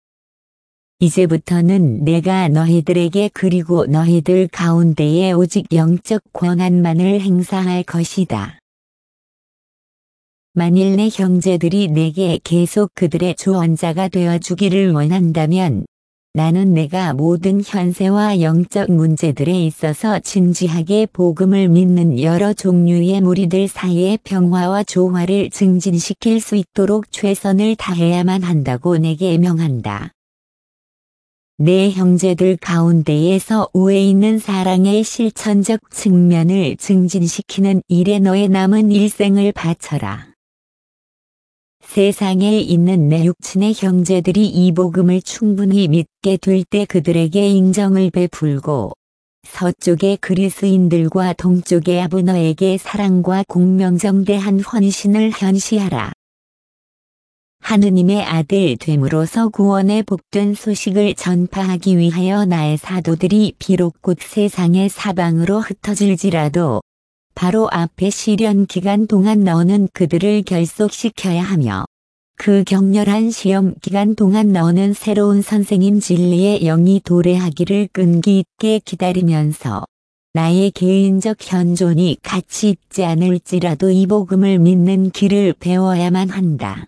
이제부터는 내가 너희들에게 그리고 너희들 가운데에 오직 영적 권한만을 행사할 것이다. 만일 내 형제들이 내게 계속 그들의 조언자가 되어주기를 원한다면 나는 내가 모든 현세와 영적 문제들에 있어서 진지하게 복음을 믿는 여러 종류의 무리들 사이의 평화와 조화를 증진시킬 수 있도록 최선을 다해야만 한다고 내게 명한다. 내 형제들 가운데에서 우애 있는 사랑의 실천적 측면을 증진시키는 일에 너의 남은 일생을 바쳐라. 세상에 있는 내 육친의 형제들이 이 복음을 충분히 믿게 될 때 그들에게 인정을 베풀고 서쪽의 그리스인들과 동쪽의 아브너에게 사랑과 공명정대한 헌신을 현시하라. 하느님의 아들 됨으로써 구원의 복된 소식을 전파하기 위하여 나의 사도들이 비록 곧 세상의 사방으로 흩어질지라도 바로 앞에 시련 기간 동안 너는 그들을 결속시켜야 하며 그 격렬한 시험 기간 동안 너는 새로운 선생님 진리의 영이 도래하기를 끈기 있게 기다리면서 나의 개인적 현존이 가치 있지 않을지라도 이 복음을 믿는 길을 배워야만 한다.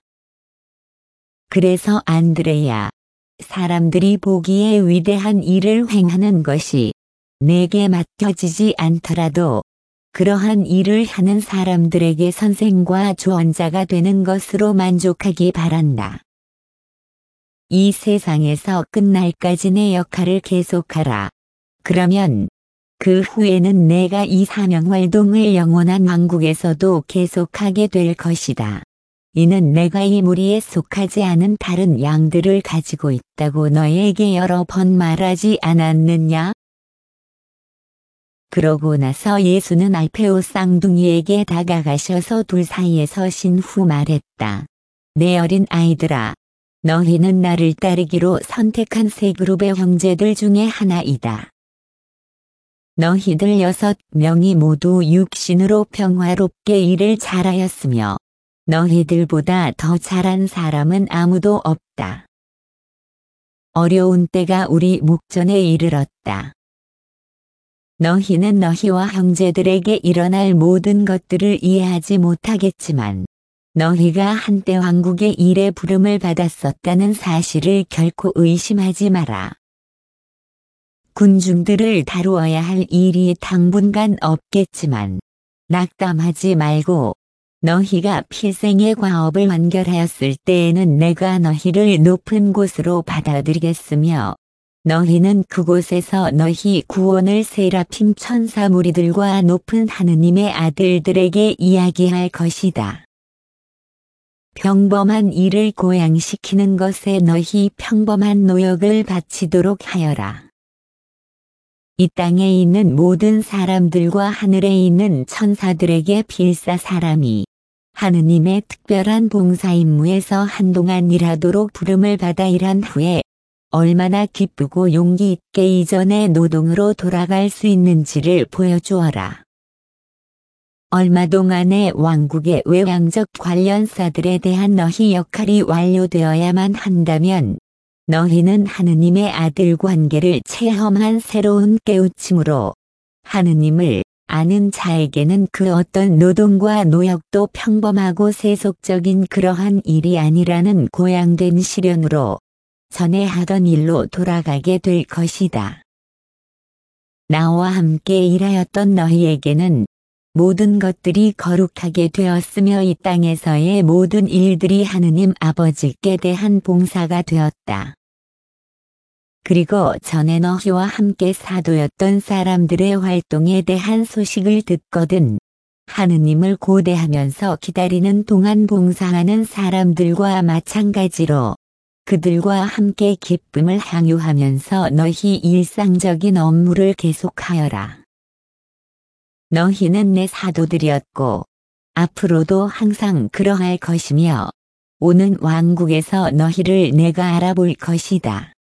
그래서 안드레야, 사람들이 보기에 위대한 일을 행하는 것이 내게 맡겨지지 않더라도 그러한 일을 하는 사람들에게 선생과 조언자가 되는 것으로 만족하기 바란다. 이 세상에서 끝날까지 내 역할을 계속하라. 그러면 그 후에는 내가 이 사명활동을 영원한 왕국에서도 계속하게 될 것이다. 이는 내가 이 무리에 속하지 않은 다른 양들을 가지고 있다고 너에게 여러 번 말하지 않았느냐? 그러고 나서 예수는 알페오 쌍둥이에게 다가가셔서 둘 사이에 서신 후 말했다. 내 어린 아이들아, 너희는 나를 따르기로 선택한 세 그룹의 형제들 중에 하나이다. 너희들 6명이 모두 육신으로 평화롭게 일을 잘하였으며 너희들보다 더 잘한 사람은 아무도 없다. 어려운 때가 우리 목전에 이르렀다. 너희는 너희와 형제들에게 일어날 모든 것들을 이해하지 못하겠지만 너희가 한때 왕국의 일에 부름을 받았었다는 사실을 결코 의심하지 마라. 군중들을 다루어야 할 일이 당분간 없겠지만 낙담하지 말고 너희가 필생의 과업을 완결하였을 때에는 내가 너희를 높은 곳으로 받아들이겠으며 너희는 그곳에서 너희 구원을 세라핌 천사 무리들과 높은 하느님의 아들들에게 이야기할 것이다. 평범한 일을 고양시키는 것에 너희 평범한 노력을 바치도록 하여라. 이 땅에 있는 모든 사람들과 하늘에 있는 천사들에게 필사 사람이 하느님의 특별한 봉사 임무에서 한동안 일하도록 부름을 받아 일한 후에 얼마나 기쁘고 용기 있게 이전의 노동으로 돌아갈 수 있는지를 보여주어라. 얼마 동안의 왕국의 외향적 관련사들에 대한 너희 역할이 완료되어야만 한다면 너희는 하느님의 아들 관계를 체험한 새로운 깨우침으로 하느님을 아는 자에게는 그 어떤 노동과 노역도 평범하고 세속적인 그러한 일이 아니라는 고양된 시련으로 전에 하던 일로 돌아가게 될 것이다. 나와 함께 일하였던 너희에게는 모든 것들이 거룩하게 되었으며 이 땅에서의 모든 일들이 하느님 아버지께 대한 봉사가 되었다. 그리고 전에 너희와 함께 사도였던 사람들의 활동에 대한 소식을 듣거든 하느님을 고대하면서 기다리는 동안 봉사하는 사람들과 마찬가지로 그들과 함께 기쁨을 향유하면서 너희 일상적인 업무를 계속하여라. 너희는 내 사도들이었고 앞으로도 항상 그러할 것이며 오는 왕국에서 너희를 내가 알아볼 것이다.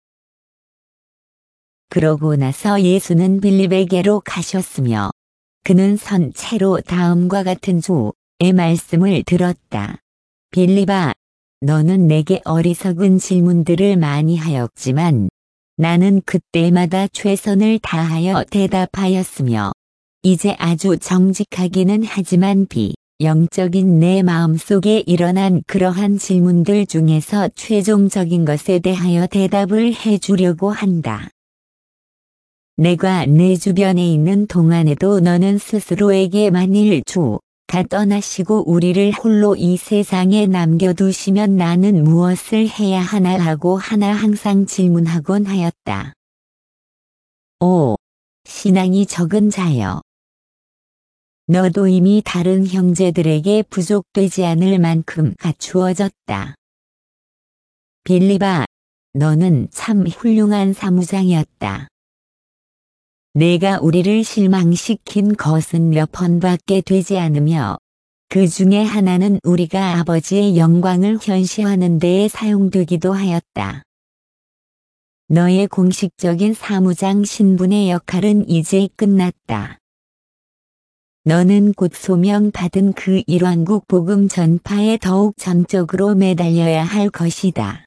그러고 나서 예수는 빌립에게로 가셨으며 그는 선 채로 다음과 같은 주의 말씀을 들었다. 빌립아, 너는 내게 어리석은 질문들을 많이 하였지만 나는 그때마다 최선을 다하여 대답하였으며 이제 아주 정직하기는 하지만 영적인 내 마음속에 일어난 그러한 질문들 중에서 최종적인 것에 대하여 대답을 해주려고 한다. 내가 내 주변에 있는 동안에도 너는 스스로에게 만일 주가 떠나시고 우리를 홀로 이 세상에 남겨두시면 나는 무엇을 해야 하나 하고 하나 항상 질문하곤 하였다. 오, 신앙이 적은 자여. 너도 이미 다른 형제들에게 부족되지 않을 만큼 갖추어졌다. 빌립아, 너는 참 훌륭한 사무장이었다. 내가 우리를 실망시킨 것은 몇 번밖에 되지 않으며 그 중에 하나는 우리가 아버지의 영광을 현시하는 데에 사용되기도 하였다. 너의 공식적인 사무장 신분의 역할은 이제 끝났다. 너는 곧 소명받은 그 일왕국 복음 전파에 더욱 전적으로 매달려야 할 것이다.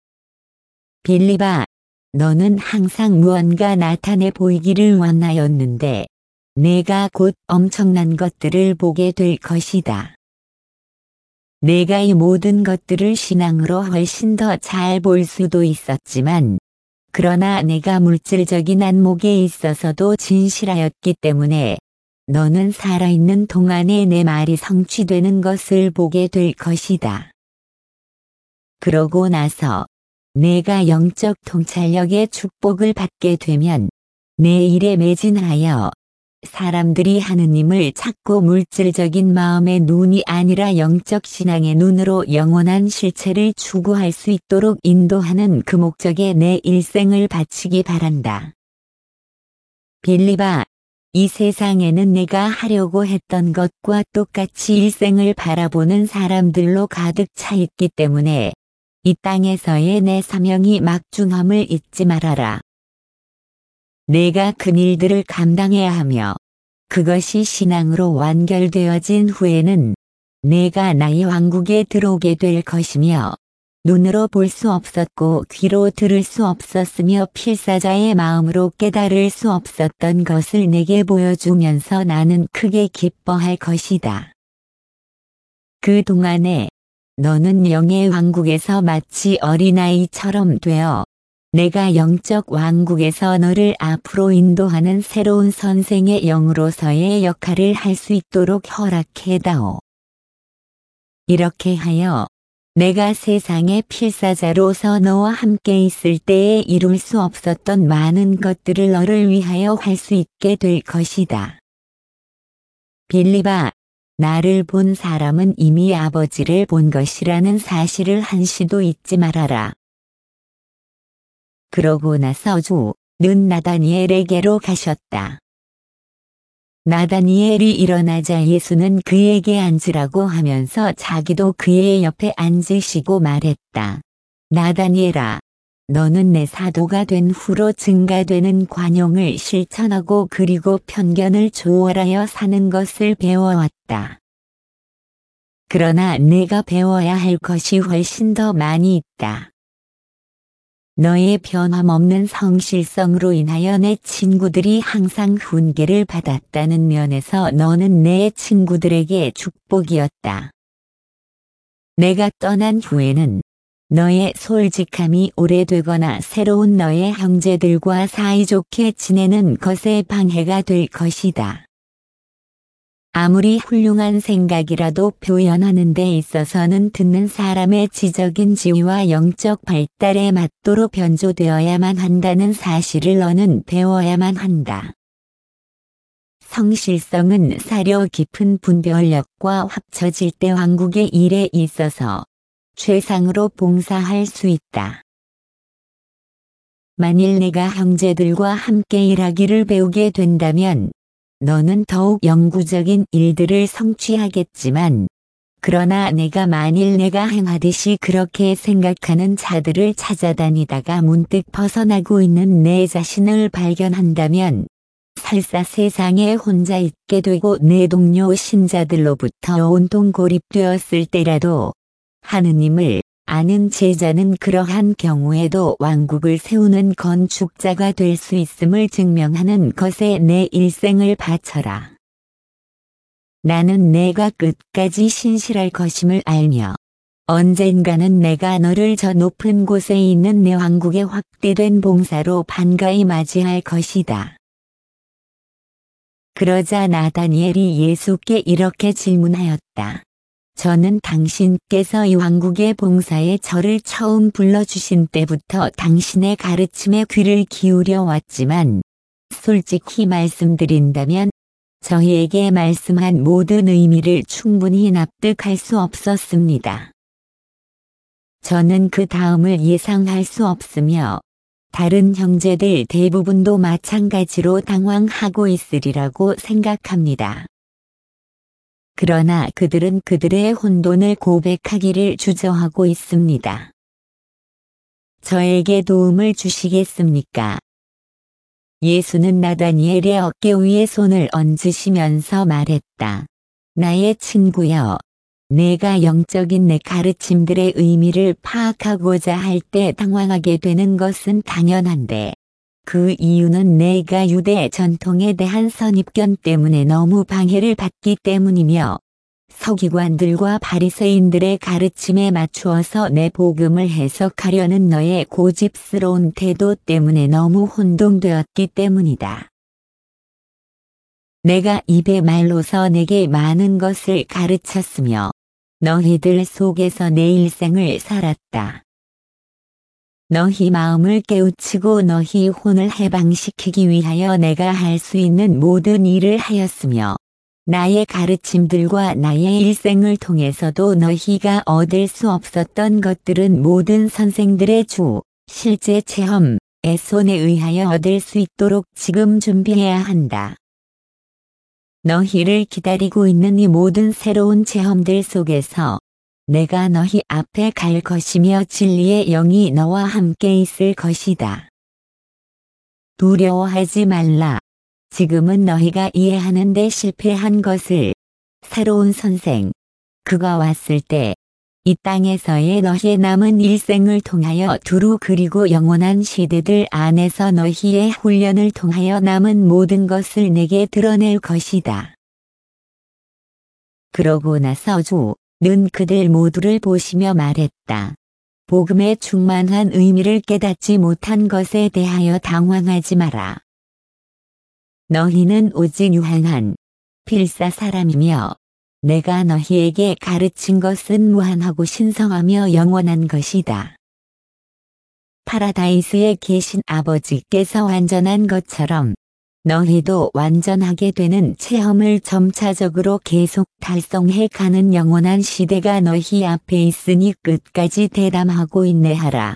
빌립아, 너는 항상 무언가 나타내 보이기를 원하였는데 내가 곧 엄청난 것들을 보게 될 것이다. 내가 이 모든 것들을 신앙으로 훨씬 더 잘 볼 수도 있었지만 그러나 내가 물질적인 안목에 있어서도 진실하였기 때문에 너는 살아있는 동안에 내 말이 성취되는 것을 보게 될 것이다. 그러고 나서 내가 영적 통찰력의 축복을 받게 되면 내 일에 매진하여 사람들이 하느님을 찾고 물질적인 마음의 눈이 아니라 영적 신앙의 눈으로 영원한 실체를 추구할 수 있도록 인도하는 그 목적에 내 일생을 바치기 바란다. 빌립아, 이 세상에는 내가 하려고 했던 것과 똑같이 일생을 바라보는 사람들로 가득 차 있기 때문에 이 땅에서의 내 사명이 막중함을 잊지 말아라. 내가 그 일들을 감당해야 하며 그것이 신앙으로 완결되어진 후에는 내가 나의 왕국에 들어오게 될 것이며 눈으로 볼 수 없었고 귀로 들을 수 없었으며 필사자의 마음으로 깨달을 수 없었던 것을 내게 보여주면서 나는 크게 기뻐할 것이다. 그 동안에 너는 영의 왕국에서 마치 어린아이처럼 되어 내가 영적 왕국에서 너를 앞으로 인도하는 새로운 선생의 영으로서의 역할을 할 수 있도록 허락해다오. 이렇게 하여 내가 세상의 필사자로서 너와 함께 있을 때에 이룰 수 없었던 많은 것들을 너를 위하여 할 수 있게 될 것이다. 빌립아, 나를 본 사람은 이미 아버지를 본 것이라는 사실을 한시도 잊지 말아라. 그러고 나서 주는 나다니엘에게로 가셨다. 나다니엘이 일어나자 예수는 그에게 앉으라고 하면서 자기도 그의 옆에 앉으시고 말했다. 나다니엘아, 너는 내 사도가 된 후로 증가되는 관용을 실천하고 그리고 편견을 초월하여 사는 것을 배워왔다. 그러나 내가 배워야 할 것이 훨씬 더 많이 있다. 너의 변함없는 성실성으로 인하여 내 친구들이 항상 훈계를 받았다는 면에서 너는 내 친구들에게 축복이었다. 내가 떠난 후에는 너의 솔직함이 오래되거나 새로운 너의 형제들과 사이좋게 지내는 것에 방해가 될 것이다. 아무리 훌륭한 생각이라도 표현하는 데 있어서는 듣는 사람의 지적인 지위와 영적 발달에 맞도록 변조되어야만 한다는 사실을 너는 배워야만 한다. 성실성은 사려 깊은 분별력과 합쳐질 때 왕국의 일에 있어서 최상으로 봉사할 수 있다. 만일 내가 형제들과 함께 일하기를 배우게 된다면 너는 더욱 영구적인 일들을 성취하겠지만, 그러나 만일 내가 행하듯이 그렇게 생각하는 자들을 찾아다니다가 문득 벗어나고 있는 내 자신을 발견한다면, 설사 세상에 혼자 있게 되고 내 동료 신자들로부터 온통 고립되었을 때라도, 하느님을 아는 제자는 그러한 경우에도 왕국을 세우는 건축자가 될 수 있음을 증명하는 것에 내 일생을 바쳐라. 나는 내가 끝까지 신실할 것임을 알며 언젠가는 내가 너를 저 높은 곳에 있는 내 왕국의 확대된 봉사로 반가이 맞이할 것이다. 그러자 나다니엘이 예수께 이렇게 질문하였다. 저는 당신께서 이 왕국의 봉사에 저를 처음 불러주신 때부터 당신의 가르침에 귀를 기울여 왔지만, 솔직히 말씀드린다면, 저희에게 말씀한 모든 의미를 충분히 납득할 수 없었습니다. 저는 그 다음을 예상할 수 없으며, 다른 형제들 대부분도 마찬가지로 당황하고 있으리라고 생각합니다. 그러나 그들은 그들의 혼돈을 고백하기를 주저하고 있습니다. 저에게 도움을 주시겠습니까? 예수는 나다니엘의 어깨 위에 손을 얹으시면서 말했다. 나의 친구여, 내가 영적인 내 가르침들의 의미를 파악하고자 할 때 당황하게 되는 것은 당연한데, 그 이유는 내가 유대 전통에 대한 선입견 때문에 너무 방해를 받기 때문이며, 서기관들과 바리새인들의 가르침에 맞추어서 내 복음을 해석하려는 너의 고집스러운 태도 때문에 너무 혼동되었기 때문이다. 내가 입의 말로서 내게 많은 것을 가르쳤으며, 너희들 속에서 내 일생을 살았다. 너희 마음을 깨우치고 너희 혼을 해방시키기 위하여 내가 할 수 있는 모든 일을 하였으며, 나의 가르침들과 나의 일생을 통해서도 너희가 얻을 수 없었던 것들은 모든 선생들의 실제 체험의 손에 의하여 얻을 수 있도록 지금 준비해야 한다. 너희를 기다리고 있는 이 모든 새로운 체험들 속에서 내가 너희 앞에 갈 것이며 진리의 영이 너와 함께 있을 것이다. 두려워하지 말라. 지금은 너희가 이해하는 데 실패한 것을 새로운 선생, 그가 왔을 때 이 땅에서의 너희의 남은 일생을 통하여 두루 그리고 영원한 시대들 안에서 너희의 훈련을 통하여 남은 모든 것을 내게 드러낼 것이다. 그러고 나서 주는 그들 모두를 보시며 말했다. 복음의 충만한 의미를 깨닫지 못한 것에 대하여 당황하지 마라. 너희는 오직 유한한 필사 사람이며 내가 너희에게 가르친 것은 무한하고 신성하며 영원한 것이다. 파라다이스에 계신 아버지께서 완전한 것처럼 너희도 완전하게 되는 체험을 점차적으로 계속 달성해 가는 영원한 시대가 너희 앞에 있으니 끝까지 대담하고 인내하라.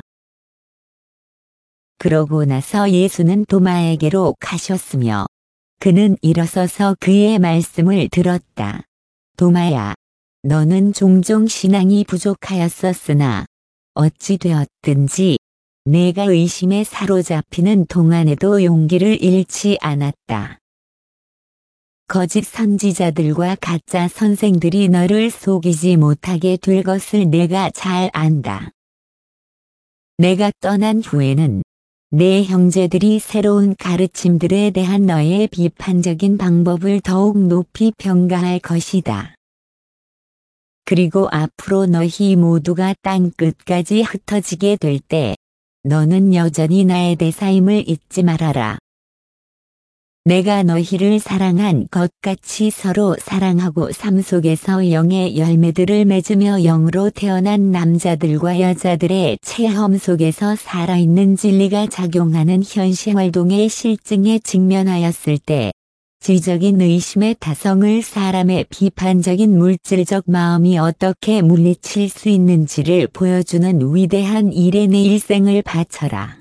그러고 나서 예수는 도마에게로 가셨으며 그는 일어서서 그의 말씀을 들었다. 도마야, 너는 종종 신앙이 부족하였었으나 어찌 되었든지 내가 의심에 사로잡히는 동안에도 용기를 잃지 않았다. 거짓 선지자들과 가짜 선생들이 너를 속이지 못하게 될 것을 내가 잘 안다. 내가 떠난 후에는 내 형제들이 새로운 가르침들에 대한 너의 비판적인 방법을 더욱 높이 평가할 것이다. 그리고 앞으로 너희 모두가 땅 끝까지 흩어지게 될 때 너는 여전히 나의 대사임을 잊지 말아라. 내가 너희를 사랑한 것 같이 서로 사랑하고 삶 속에서 영의 열매들을 맺으며 영으로 태어난 남자들과 여자들의 체험 속에서 살아있는 진리가 작용하는 현실 활동의 실증에 직면하였을 때 지적인 의심의 타성을 사람의 비판적인 물질적 마음이 어떻게 물리칠 수 있는지를 보여주는 위대한 일에 내 일생을 바쳐라.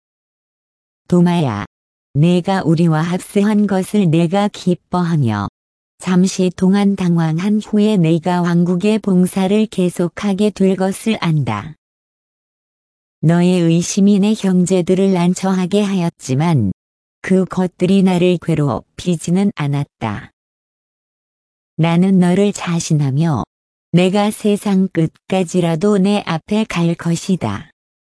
도마야, 내가 우리와 합세한 것을 내가 기뻐하며 잠시 동안 당황한 후에 내가 왕국의 봉사를 계속하게 될 것을 안다. 너의 의심이 내 형제들을 난처하게 하였지만 그 것들이 나를 괴롭히지는 않았다. 나는 너를 자신하며 내가 세상 끝까지라도 내 앞에 갈 것이다.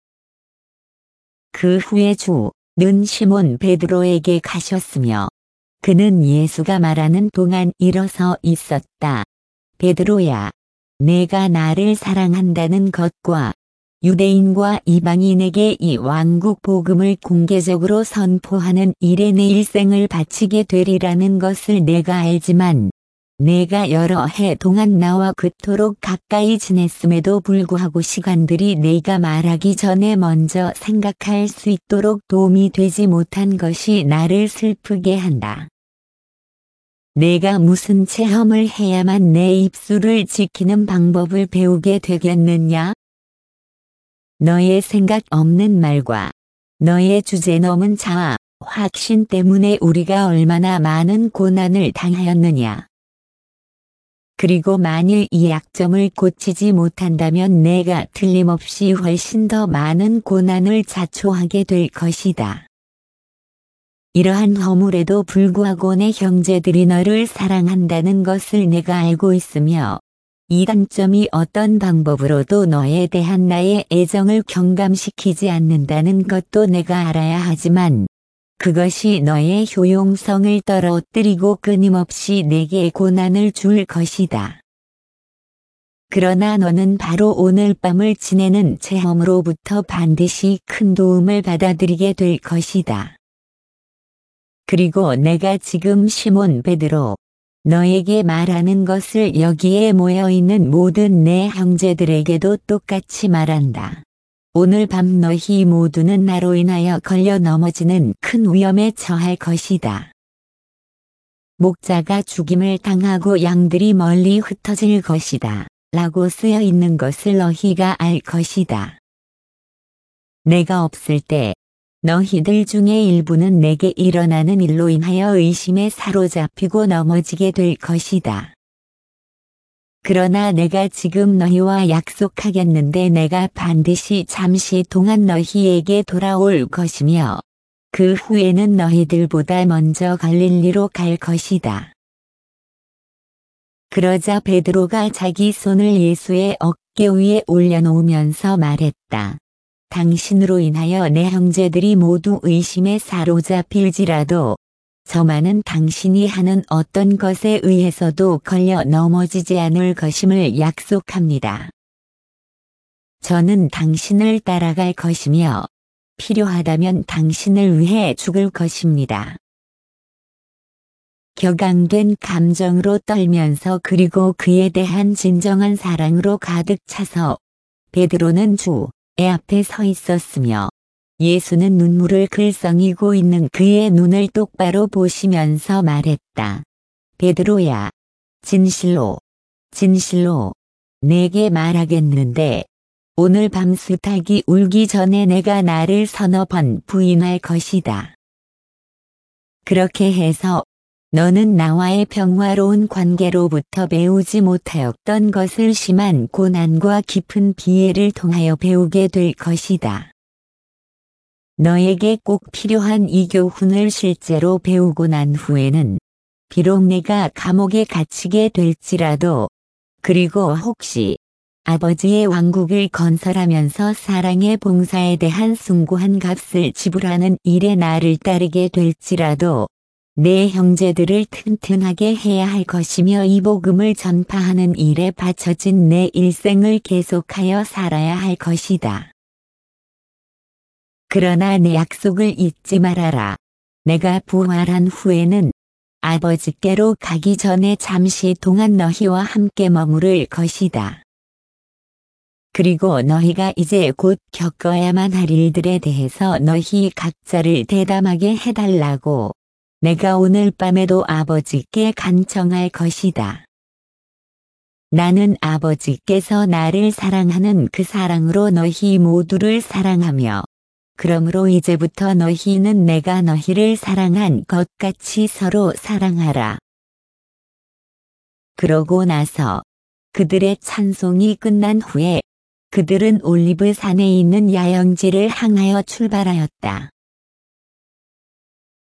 그 후에 주는 시몬 베드로에게 가셨으며 그는 예수가 말하는 동안 일어서 있었다. 베드로야, 내가 나를 사랑한다는 것과 유대인과 이방인에게 이 왕국 복음을 공개적으로 선포하는 일에 내 일생을 바치게 되리라는 것을 내가 알지만 내가 여러 해 동안 나와 그토록 가까이 지냈음에도 불구하고 시간들이 내가 말하기 전에 먼저 생각할 수 있도록 도움이 되지 못한 것이 나를 슬프게 한다. 내가 무슨 체험을 해야만 내 입술을 지키는 방법을 배우게 되겠느냐? 너의 생각 없는 말과 너의 주제 넘은 자아, 확신 때문에 우리가 얼마나 많은 고난을 당하였느냐. 그리고 만일 이 약점을 고치지 못한다면 내가 틀림없이 훨씬 더 많은 고난을 자초하게 될 것이다. 이러한 허물에도 불구하고 내 형제들이 너를 사랑한다는 것을 내가 알고 있으며 이 단점이 어떤 방법으로도 너에 대한 나의 애정을 경감시키지 않는다는 것도 내가 알아야 하지만 그것이 너의 효용성을 떨어뜨리고 끊임없이 내게 고난을 줄 것이다. 그러나 너는 바로 오늘 밤을 지내는 체험으로부터 반드시 큰 도움을 받아들이게 될 것이다. 그리고 내가 지금 시몬 베드로 너에게 말하는 것을 여기에 모여있는 모든 내 형제들에게도 똑같이 말한다. 오늘 밤 너희 모두는 나로 인하여 걸려 넘어지는 큰 위험에 처할 것이다. 목자가 죽임을 당하고 양들이 멀리 흩어질 것이다. 라고 쓰여 있는 것을 너희가 알 것이다. 내가 없을 때 너희들 중에 일부는 내게 일어나는 일로 인하여 의심에 사로잡히고 넘어지게 될 것이다. 그러나 내가 지금 너희와 약속하겠는데 내가 반드시 잠시 동안 너희에게 돌아올 것이며 그 후에는 너희들보다 먼저 갈릴리로 갈 것이다. 그러자 베드로가 자기 손을 예수의 어깨 위에 올려놓으면서 말했다. 당신으로 인하여 내 형제들이 모두 의심에 사로잡힐지라도 저만은 당신이 하는 어떤 것에 의해서도 걸려 넘어지지 않을 것임을 약속합니다. 저는 당신을 따라갈 것이며 필요하다면 당신을 위해 죽을 것입니다. 격앙된 감정으로 떨면서 그리고 그에 대한 진정한 사랑으로 가득 차서 베드로는 주의 앞에 서 있었으며 예수는 눈물을 글썽이고 있는 그의 눈을 똑바로 보시면서 말했다. 베드로야, 진실로 내게 말하겠는데 오늘 밤 수탉이 울기 전에 내가 나를 서너 번 부인할 것이다. 그렇게 해서 너는 나와의 평화로운 관계로부터 배우지 못하였던 것을 심한 고난과 깊은 비애를 통하여 배우게 될 것이다. 너에게 꼭 필요한 이 교훈을 실제로 배우고 난 후에는 비록 내가 감옥에 갇히게 될지라도 그리고 혹시 아버지의 왕국을 건설하면서 사랑의 봉사에 대한 숭고한 값을 지불하는 일에 나를 따르게 될지라도 내 형제들을 튼튼하게 해야 할 것이며 이 복음을 전파하는 일에 바쳐진 내 일생을 계속하여 살아야 할 것이다. 그러나 내 약속을 잊지 말아라. 내가 부활한 후에는 아버지께로 가기 전에 잠시 동안 너희와 함께 머무를 것이다. 그리고 너희가 이제 곧 겪어야만 할 일들에 대해서 너희 각자를 대담하게 해달라고 내가 오늘 밤에도 아버지께 간청할 것이다. 나는 아버지께서 나를 사랑하는 그 사랑으로 너희 모두를 사랑하며 그러므로 이제부터 너희는 내가 너희를 사랑한 것 같이 서로 사랑하라. 그러고 나서 그들의 찬송이 끝난 후에 그들은 올리브 산에 있는 야영지를 향하여 출발하였다.